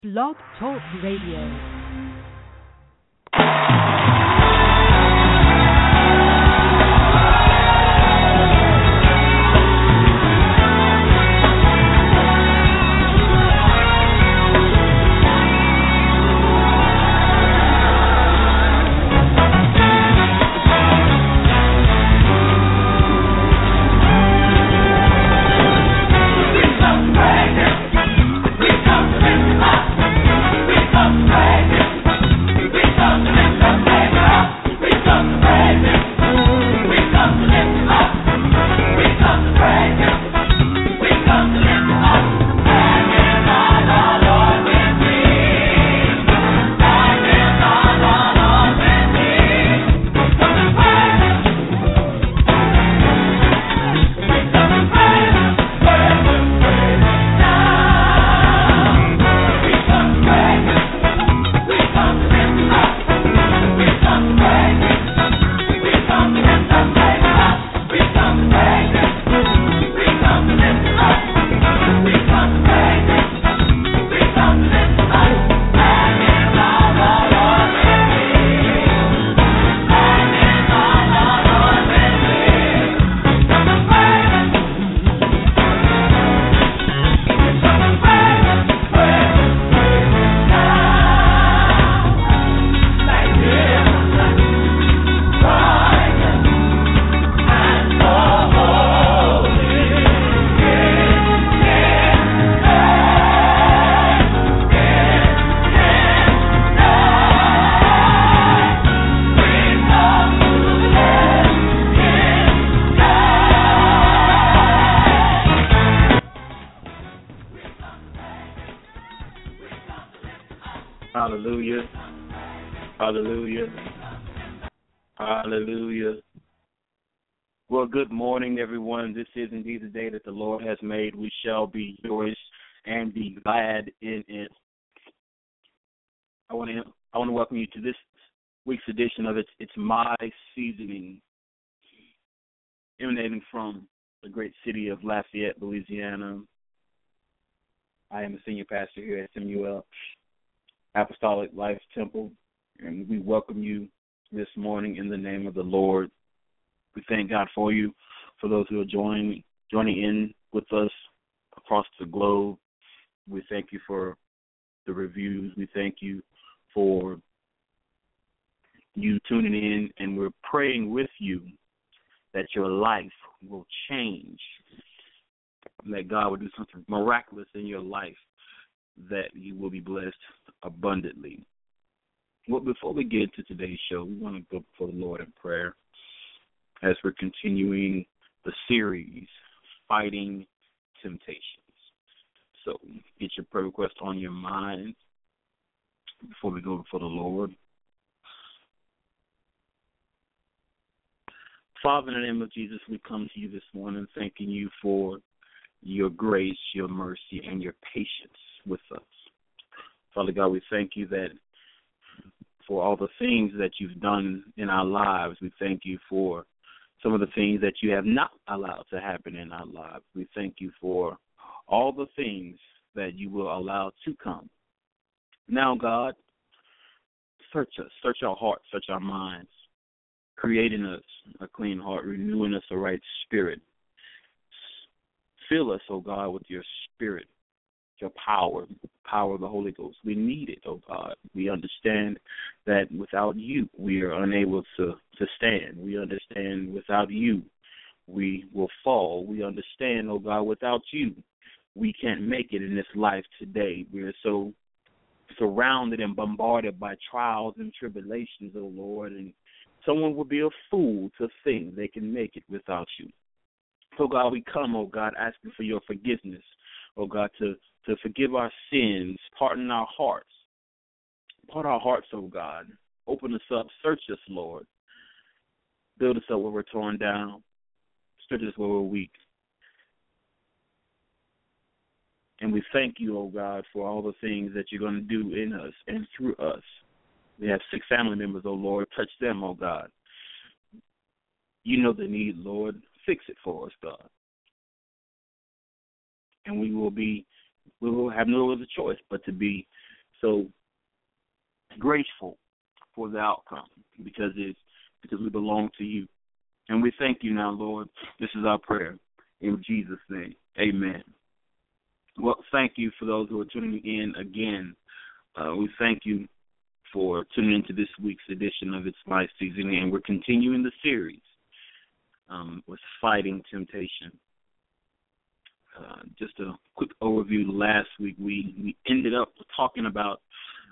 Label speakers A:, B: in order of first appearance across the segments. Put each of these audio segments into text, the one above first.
A: Blog Talk Radio.
B: Hallelujah. Hallelujah. Hallelujah. Well, good morning, everyone. This is indeed the day that the Lord has made. We shall be joyous and be glad in it. I want to welcome you to this week's edition of It's My Seasoning, emanating from the great city of Lafayette, Louisiana. I am a senior pastor here at Samuel Apostolic Life Temple, and we welcome you this morning in the name of the Lord. We thank God for you, for those who are joining in with us across the globe. We thank you for the reviews. We thank you for you tuning in, and we're praying with you that your life will change, and that God will do something miraculous in your life, that you will be blessed abundantly. Well, before we get into today's show, we want to go before the Lord in prayer as we're continuing the series, Fighting Temptations. So get your prayer request on your mind before we go before the Lord. Father, in the name of Jesus, we come to you this morning thanking you for your grace, your mercy, and your patience with us. Father God, we thank you that for all the things that you've done in our lives. We thank you for some of the things that you have not allowed to happen in our lives. We thank you for all the things that you will allow to come. Now, God, search us, search our hearts, search our minds, creating us a clean heart, renewing us a right spirit. Fill us, oh God, with your spirit, your power, the power of the Holy Ghost. We need it, oh God. We understand that without you, we are unable to stand. We understand without you, we will fall. We understand, oh God, without you, we can't make it in this life today. We are so surrounded and bombarded by trials and tribulations, oh Lord, and someone would be a fool to think they can make it without you. So, God, we come, oh God, asking for your forgiveness, oh God, to forgive our sins, pardon our hearts. Pardon our hearts, oh God. Open us up, search us, Lord. Build us up where we're torn down. Stretch us where we're weak. And we thank you, oh God, for all the things that you're going to do in us and through us. We have 6 family members, oh Lord. Touch them, oh God. You know the need, Lord. Fix it for us, God. And we will have no other choice but to be so grateful for the outcome because we belong to you. And we thank you now, Lord. This is our prayer in Jesus' name. Amen. Well, thank you for those who are tuning in again. We thank you for tuning into this week's edition of It's My Season, and we're continuing the series with Fighting Temptation. Just a quick overview. Last week we ended up talking about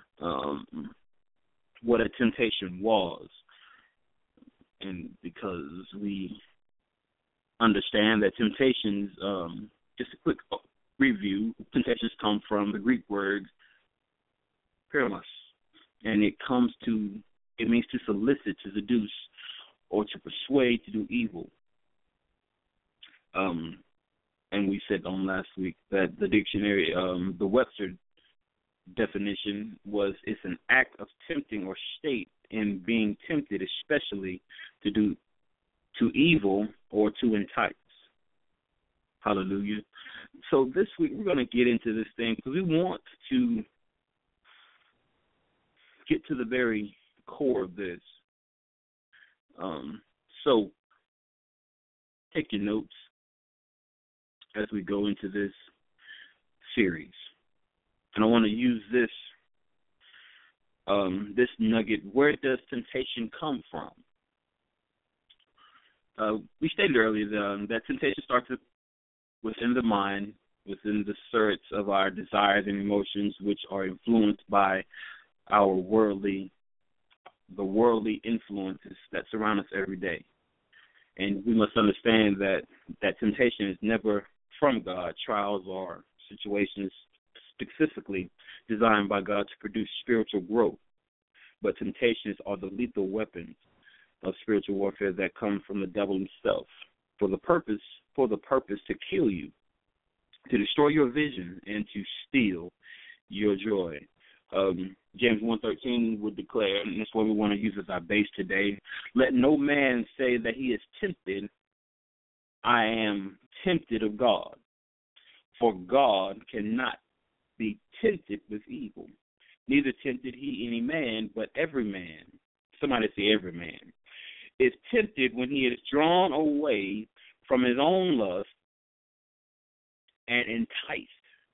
B: what a temptation was, and because we understand that temptations, just a quick review, temptations come from the Greek word perilous, and it means to solicit, to seduce, or to persuade to do evil. And we said on last week that the dictionary, the Webster definition it's an act of tempting or state in being tempted, especially to evil or to entice. Hallelujah. So this week we're going to get into this thing because we want to get to the very core of this. So take your notes as we go into this series. And I want to use this nugget. Where does temptation come from? We stated earlier that temptation starts within the mind, within the search of our desires and emotions, which are influenced by the worldly influences that surround us every day. And we must understand that temptation is never from God. Trials or situations specifically designed by God to produce spiritual growth. But temptations are the lethal weapons of spiritual warfare that come from the devil himself for the purpose to kill you, to destroy your vision, and to steal your joy. James 1:13 would declare, and that's what we want to use as our base today, let no man say that he is tempted. I am tempted of God. For God cannot be tempted with evil. Neither tempted he any man, but every man, somebody say every man, is tempted when he is drawn away from his own lust and enticed.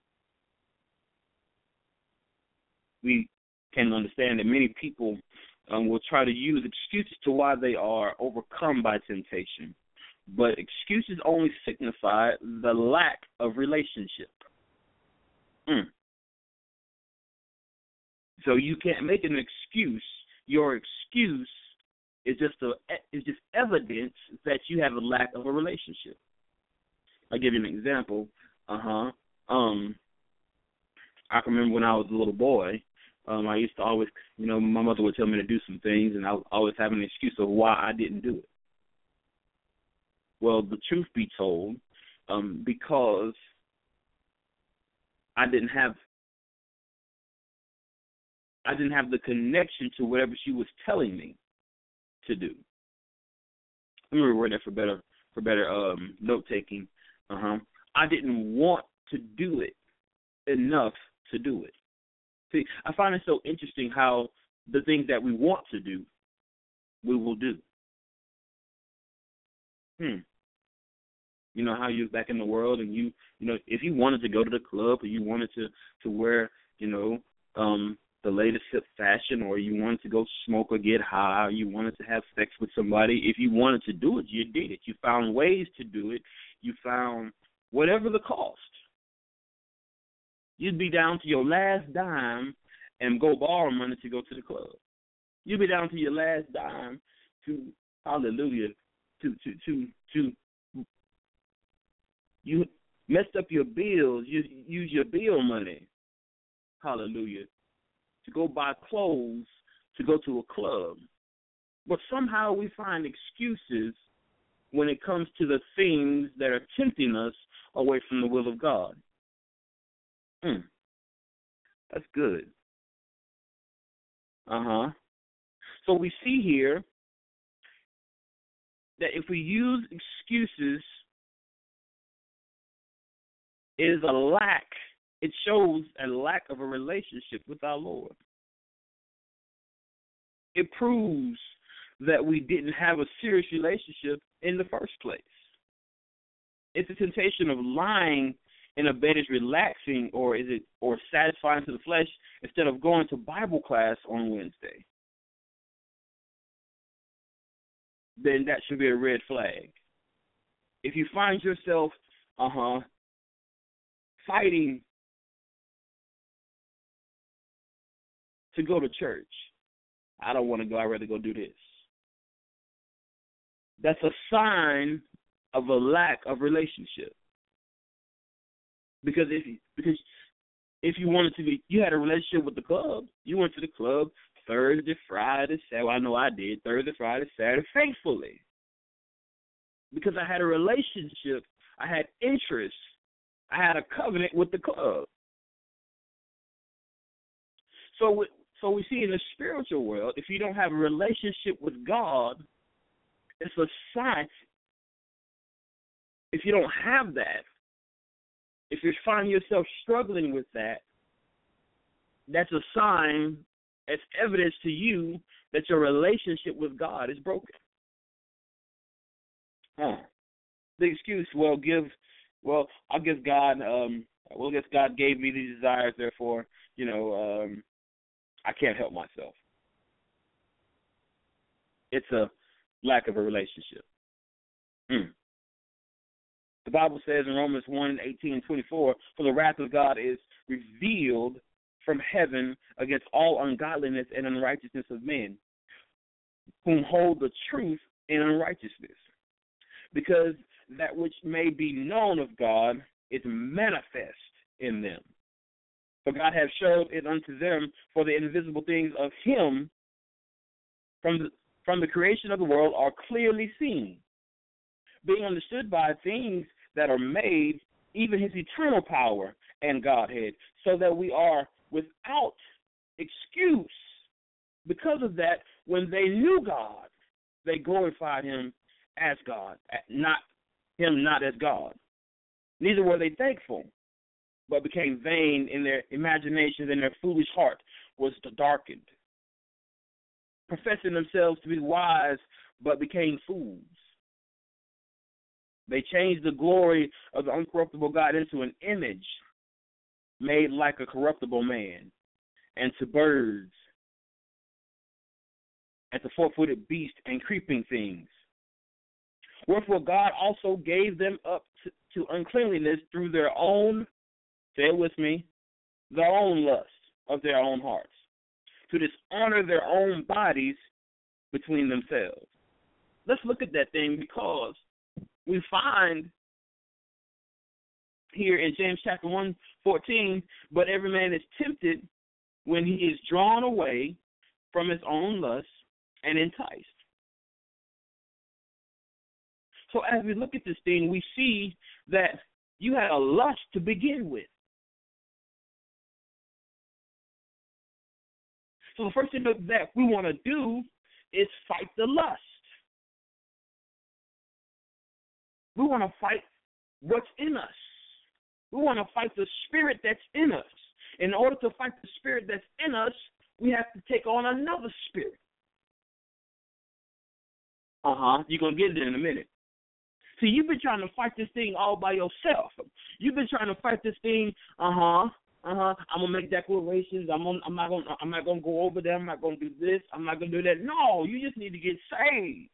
B: We can understand that many people will try to use excuses to why they are overcome by temptation, but excuses only signify the lack of relationship. So you can't make an excuse. Your excuse is just evidence that you have a lack of a relationship. I'll give you an example. I can remember when I was a little boy, I used to always, my mother would tell me to do some things, and I would always have an excuse of why I didn't do it. Well, the truth be told, because I didn't have the connection to whatever she was telling me to do. Let me reword that for better note taking. I didn't want to do it enough to do it. See, I find it so interesting how the things that we want to do, we will do. You know how you're back in the world, and you if you wanted to go to the club, or you wanted to wear, the latest hip fashion, or you wanted to go smoke or get high, or you wanted to have sex with somebody, if you wanted to do it, you did it. You found ways to do it. You found whatever the cost. You'd be down to your last dime and go borrow money to go to the club. You'd be down to your last dime to, hallelujah, to you messed up your bills. You use your bill money, hallelujah, to go buy clothes to go to a club. But somehow we find excuses when it comes to the things that are tempting us away from the will of God. That's good. So we see here that if we use excuses, it is a lack It shows a lack of a relationship with our Lord. It proves that we didn't have a serious relationship in the first place. It's a temptation of lying in a bed is relaxing or satisfying to the flesh instead of going to Bible class on Wednesday. Then that should be a red flag. If you find yourself fighting to go to church, I don't want to go, I'd rather go do this. That's a sign of a lack of relationship. Because if you wanted to be, you had a relationship with the club. You went to the club Thursday, Friday, Saturday. Well, I know I did. Thursday, Friday, Saturday, faithfully. Because I had a relationship, I had interest, I had a covenant with the club. So we see in the spiritual world, if you don't have a relationship with God, it's a sign. If you don't have that, if you find yourself struggling with that, that's a sign, it's evidence to you that your relationship with God is broken. The excuse, I'll guess God gave me these desires, therefore, I can't help myself. It's a lack of a relationship. The Bible says in Romans 1:18-24, for the wrath of God is revealed from heaven against all ungodliness and unrighteousness of men, whom hold the truth in unrighteousness. Because that which may be known of God is manifest in them. For God hath showed it unto them, for the invisible things of him from the creation of the world are clearly seen, being understood by things that are made, even his eternal power and Godhead, so that we are without excuse. Because of that, when they knew God, they glorified him as God, not as God. Neither were they thankful, but became vain in their imaginations, and their foolish heart was darkened. Professing themselves to be wise, but became fools. They changed the glory of the uncorruptible God into an image made like a corruptible man, and to birds, and to four-footed beasts and creeping things. Wherefore God also gave them up to uncleanliness through their own, say it with me, their own lust of their own hearts, to dishonor their own bodies between themselves. Let's look at that thing, because we find here in James chapter 1:14, but every man is tempted when he is drawn away from his own lust and enticed. So as we look at this thing, we see that you had a lust to begin with. So the first thing that we want to do is fight the lust. We want to fight what's in us. We want to fight the spirit that's in us. In order to fight the spirit that's in us, we have to take on another spirit. You're going to get it in a minute. See, you've been trying to fight this thing all by yourself. You've been trying to fight this thing, I'm gonna make declarations. I'm not gonna go over there. I'm not gonna do this. I'm not gonna do that. No, you just need to get saved,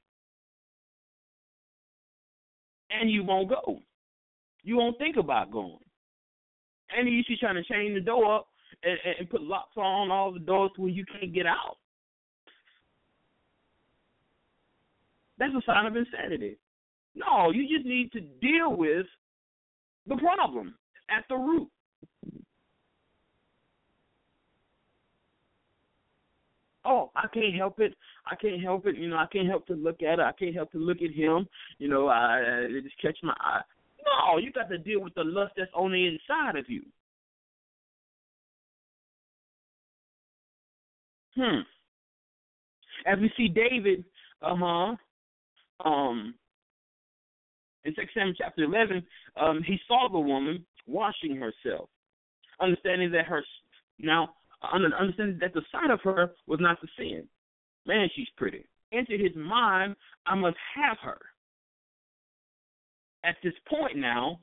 B: and you won't go. You won't think about going. And you see trying to chain the door up and put locks on all the doors where you can't get out. That's a sign of insanity. No, you just need to deal with the problem at the root. Oh, I can't help it. I can't help it. I can't help to look at it. I can't help to look at him. It just catch my eye. No, you got to deal with the lust that's on the inside of you. As we see David, in 2 Samuel chapter 11, he saw the woman washing herself. understanding that understanding that the sight of her was not the sin. Man, she's pretty. Into his mind, I must have her. At this point now,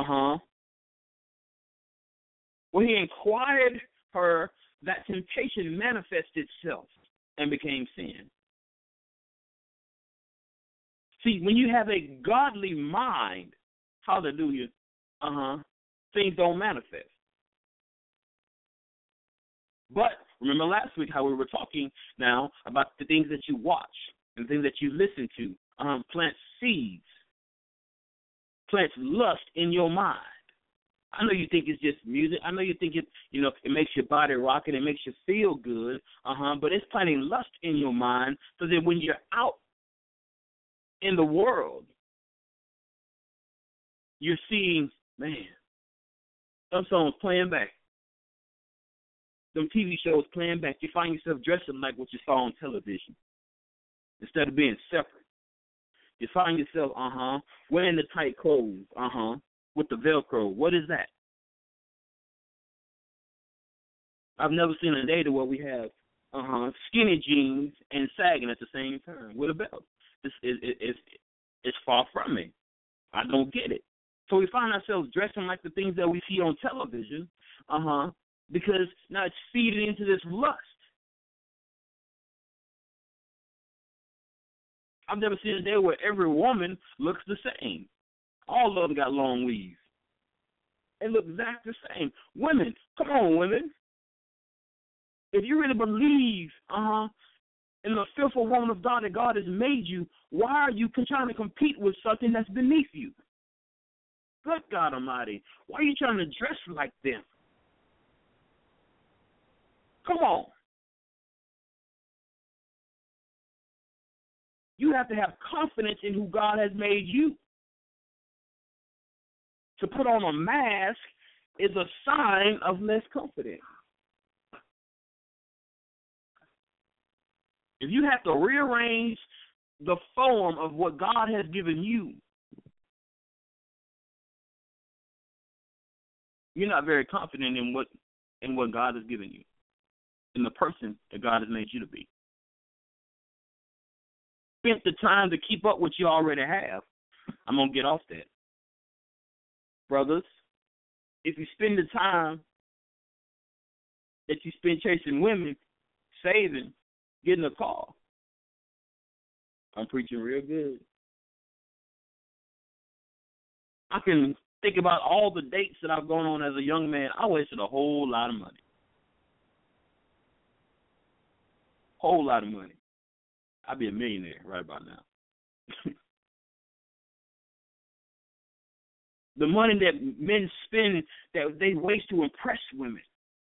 B: where he inquired her, that temptation manifested itself and became sin. See, when you have a godly mind, hallelujah, things don't manifest. But remember last week how we were talking now about the things that you watch and the things that you listen to. Plant seeds, plants lust in your mind. I know you think it's just music. I know you think it makes your body rock and it makes you feel good. But it's planting lust in your mind so that when you're out in the world, you're seeing, man, some songs playing back. Some TV shows playing back. You find yourself dressing like what you saw on television instead of being separate. You find yourself, wearing the tight clothes, with the Velcro. What is that? I've never seen a day where we have skinny jeans and sagging at the same time with a belt. It's far from me. I don't get it. So we find ourselves dressing like the things that we see on television, because now it's feeding into this lust. I've never seen a day where every woman looks the same. All of them got long weaves. They look exactly the same. Women, come on, women. If you really believe, in the fearful woman of God that God has made you, why are you trying to compete with something that's beneath you? Good God Almighty. Why are you trying to dress like them? Come on. You have to have confidence in who God has made you. To put on a mask is a sign of less confidence. If you have to rearrange the form of what God has given you, you're not very confident in what God has given you, in the person that God has made you to be. Spent the time to keep up what you already have. I'm going to get off that. Brothers, if you spend the time that you spend chasing women, saving, getting a car, I'm preaching real good. I can think about all the dates that I've gone on as a young man. I wasted a whole lot of money. Whole lot of money. I'd be a millionaire right about now. The money that men spend, that they waste to impress women.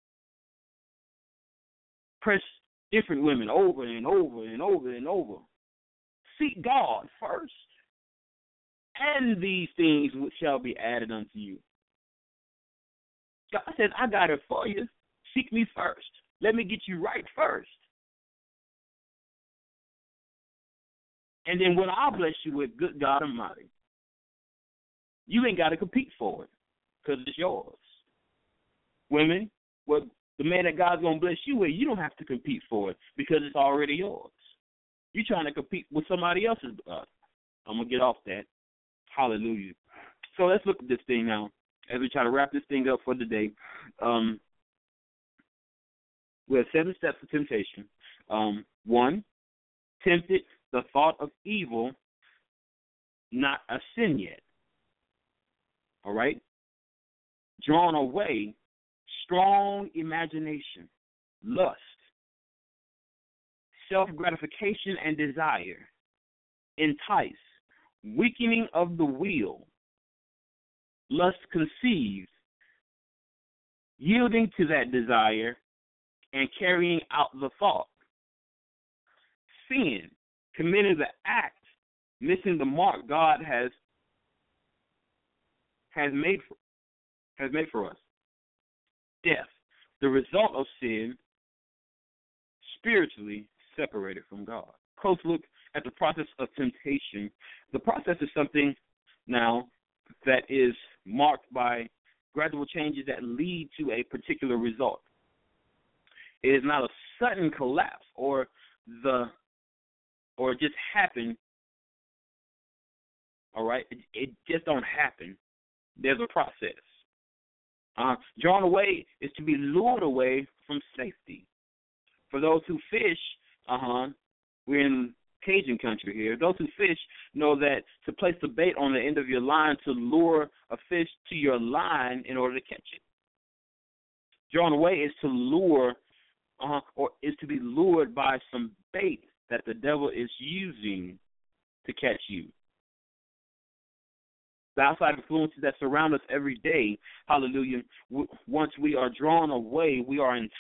B: Impress different women over and over and over and over. Seek God first, and these things shall be added unto you. God says, I got it for you. Seek me first. Let me get you right first. And then what I'll bless you with, good God Almighty, you ain't got to compete for it because it's yours. Women, what the man that God's going to bless you with, you don't have to compete for it because it's already yours. You're trying to compete with somebody else's. I'm going to get off that. Hallelujah. So let's look at this thing now as we try to wrap this thing up for the day. We have 7 steps of temptation. 1, tempted the thought of evil, not a sin yet. All right? Drawn away, strong imagination, lust, self-gratification and desire, entice, weakening of the will, lust conceived, yielding to that desire, and carrying out the thought. Sin, committing the act, missing the mark God has made for us. Death, the result of sin, spiritually separated from God. Close look at the process of temptation. The process is something now that is marked by gradual changes that lead to a particular result. It is not a sudden collapse or it just happened. All right, it just don't happen. There's a process. Drawn away is to be lured away from safety. For those who fish, we're in Cajun country here. Those who fish know that to place the bait on the end of your line to lure a fish to your line in order to catch it. Drawn away is to lure, or is to be lured by some bait that the devil is using to catch you. The outside influences that surround us every day, hallelujah, once we are drawn away, we are enticed.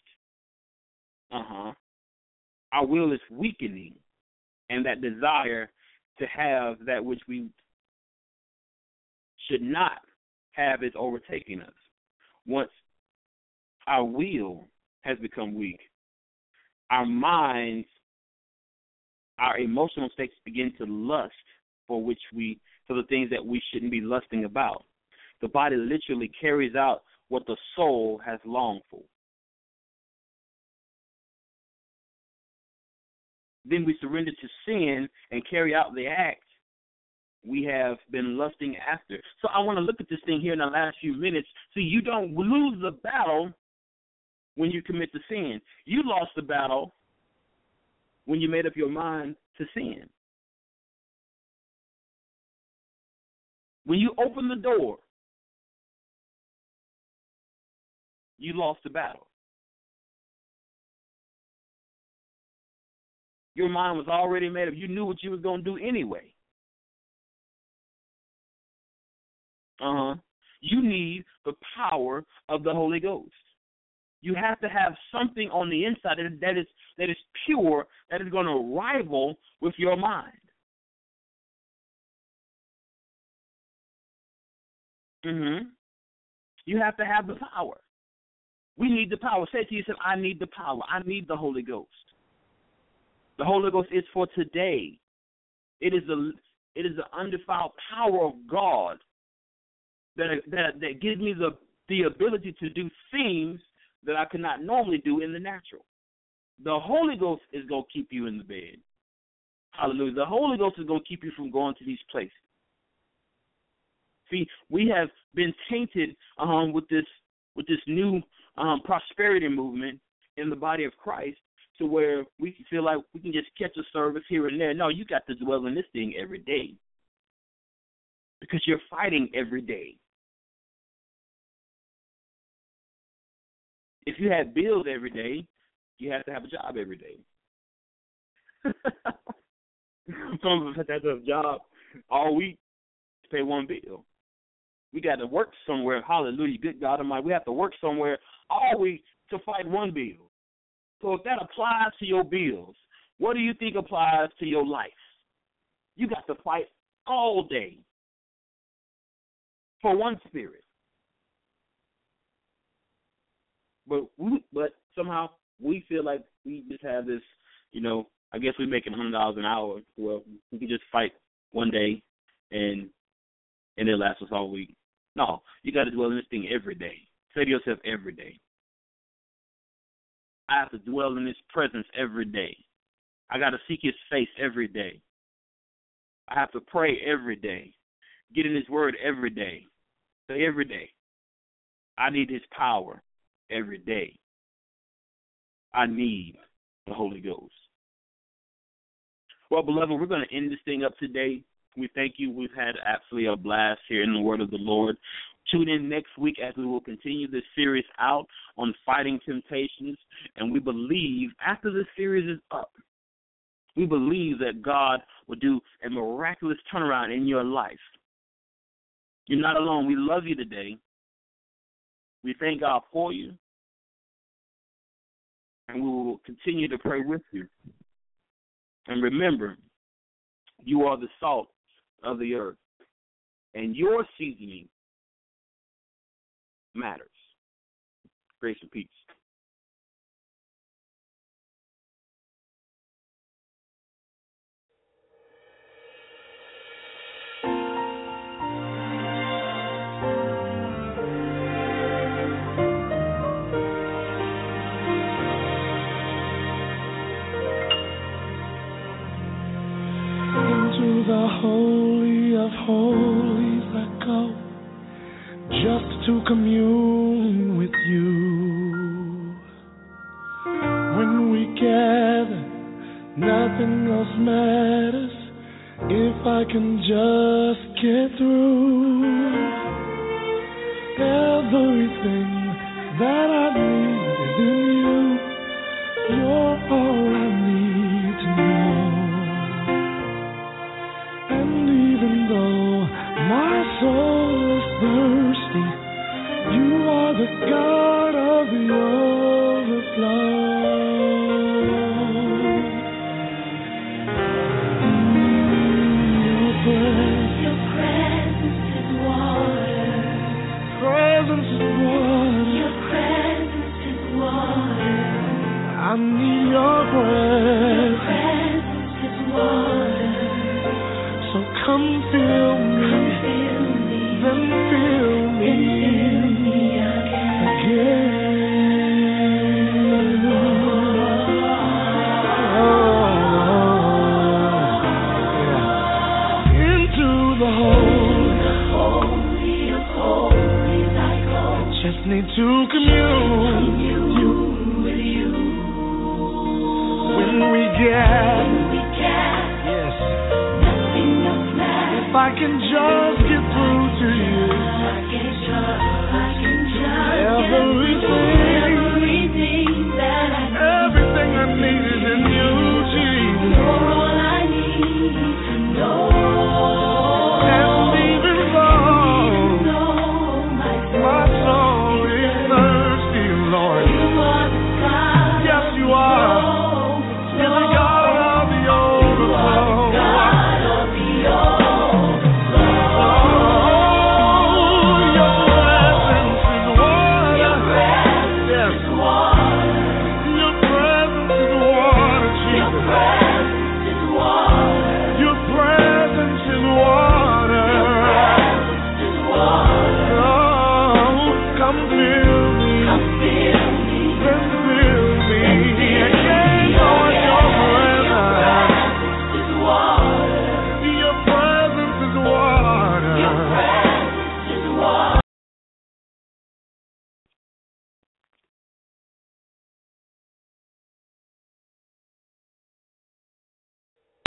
B: Our will is weakening, and that desire to have that which we should not have is overtaking us. Once our will has become weak, our minds, our emotional states begin to lust for the things that we shouldn't be lusting about. The body literally carries out what the soul has longed for. Then we surrender to sin and carry out the act we have been lusting after. So I want to look at this thing here in the last few minutes. See, you don't lose the battle when you commit to sin. You lost the battle when you made up your mind to sin. When you open the door, you lost the battle. Your mind was already made up. You knew what you was going to do anyway. You need the power of the Holy Ghost. You have to have something on the inside that is pure, that is going to rival with your mind. You have to have the power. We need the power. Say to yourself, I need the power. I need the Holy Ghost. The Holy Ghost is for today. It is the undefiled power of God that gives me the ability to do things that I could not normally do in the natural. The Holy Ghost is going to keep you in the bed. Hallelujah. The Holy Ghost is going to keep you from going to these places. See, we have been tainted with this new prosperity movement in the body of Christ, to where we feel like we can just catch a service here and there. No, you got to dwell in this thing every day, because you're fighting every day. If you had bills every day, you have to have a job every day. Some of us have to have a job all week to pay one bill. We got to work somewhere. Hallelujah. Good God Almighty. We have to work somewhere all week to fight one bill. So if that applies to your bills, what do you think applies to your life? You got to fight all day for one spirit. But somehow we feel like we just have this, I guess we're making $100 an hour. Well, we can just fight one day and it'll last us all week. No, you got to dwell in this thing every day. Say to yourself, every day. I have to dwell in His presence every day. I got to seek His face every day. I have to pray every day. Get in His Word every day. Say every day. I need His power every day. I need the Holy Ghost. Well, beloved, we're going to end this thing up today. We thank you. We've had absolutely a blast here in the Word of the Lord. Tune in next week as we will continue this series out on fighting temptations. And we believe after this series is up, we believe that God will do a miraculous turnaround in your life. You're not alone. We love you today. We thank God for you. And we will continue to pray with you. And remember, you are the salt of the earth. And your seasoning matters. Grace and peace.
C: the Holy of Holies I go, just to commune with you. When we gather, nothing else matters if I can just get through. Everything that I need is in you. You're all I need to know. And even though my soul is thirsty, you are the God of the overflow. Your presence is water. Presence is water. Your presence is water. I need your presence. Your presence is water. So come fill me. Then fill me again. Into the Holy of Holies I go. Just need to commune with you. When we gather, yes, nothing else matters. If I can just